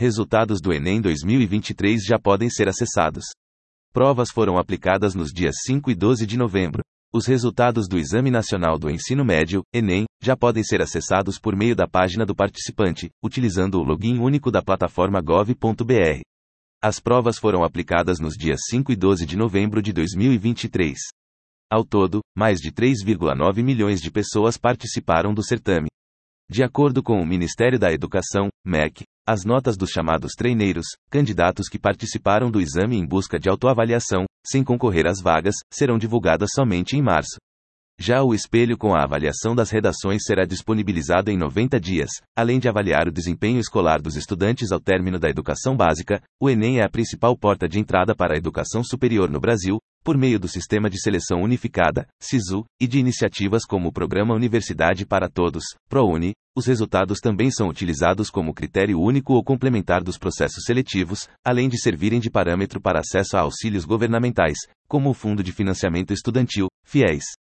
Resultados do Enem 2023 já podem ser acessados. Provas foram aplicadas nos dias 5 e 12 de novembro. Os resultados do Exame Nacional do Ensino Médio, Enem, já podem ser acessados por meio da página do participante, utilizando o login único da plataforma gov.br. As provas foram aplicadas nos dias 5 e 12 de novembro de 2023. Ao todo, mais de 3,9 milhões de pessoas participaram do certame. De acordo com o Ministério da Educação, MEC, as notas dos chamados treineiros, candidatos que participaram do exame em busca de autoavaliação, sem concorrer às vagas, serão divulgadas somente em março. Já o espelho com a avaliação das redações será disponibilizado em 90 dias. Além de avaliar o desempenho escolar dos estudantes ao término da educação básica, o Enem é a principal porta de entrada para a educação superior no Brasil, por meio do Sistema de Seleção Unificada, SISU, e de iniciativas como o Programa Universidade para Todos, ProUni. Os resultados também são utilizados como critério único ou complementar dos processos seletivos, além de servirem de parâmetro para acesso a auxílios governamentais, como o Fundo de Financiamento Estudantil, FIES.